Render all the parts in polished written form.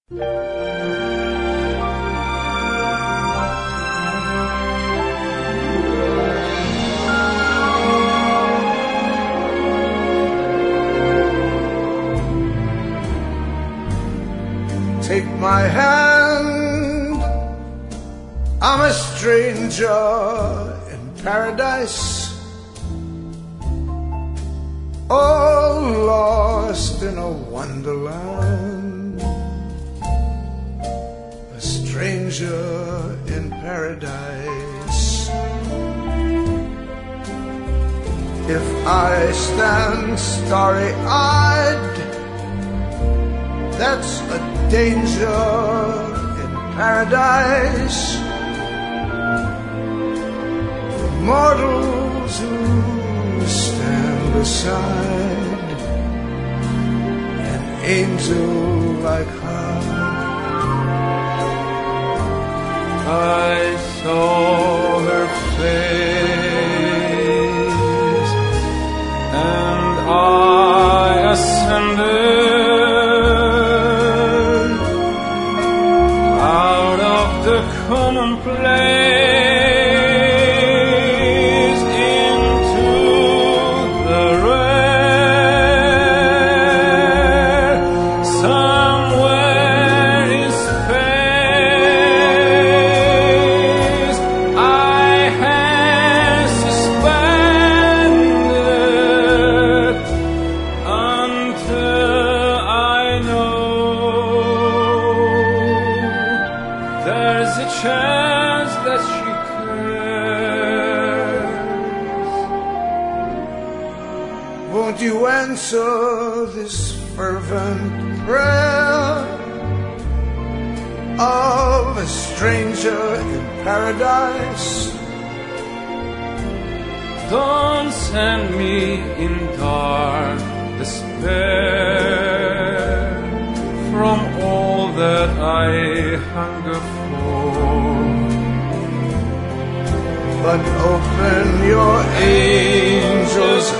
Take my hand, I'm a stranger in paradise, all lost in a wonderland, a stranger in paradise. If I stand starry-eyed, that's a danger in paradise. For mortals who stand beside an angel like her. I saw her face and I ascended commonplace into the rare. Somewhere in space I had suspended until I know there's a chance that she cares. Won't you answer this fervent prayer of a stranger in paradise? Don't send me in dark despair from all that I hunger for, but open your angel's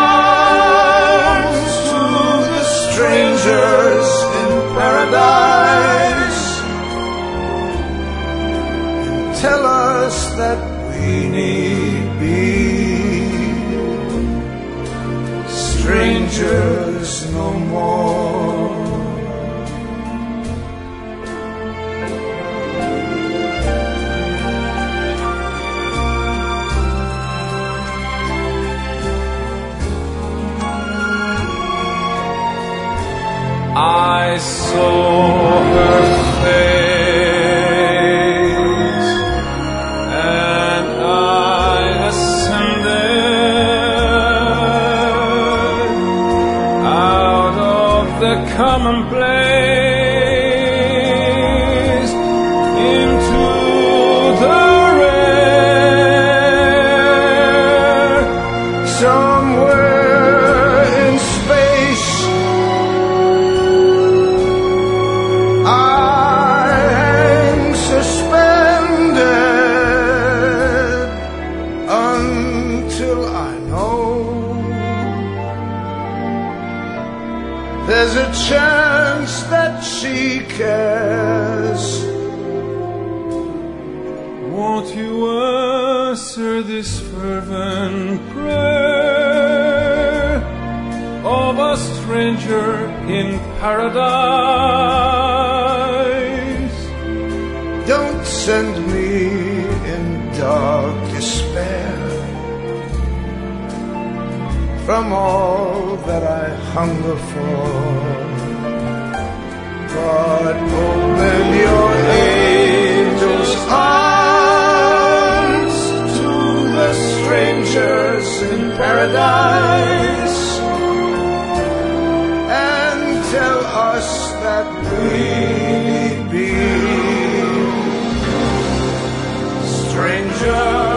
arms to the strangers in paradise, and tell us that we need be strangers no more. I saw her face and I ascended out of the commonplace into the rare. Somewhere in space I hang suspended until I know there's a chance that she cares. Won't you answer this fervent prayer of a stranger in paradise? Don't send me in dark despair from all that I hunger for, but open your angel's arms to the strangers in paradise, and tell us that we need be strangers.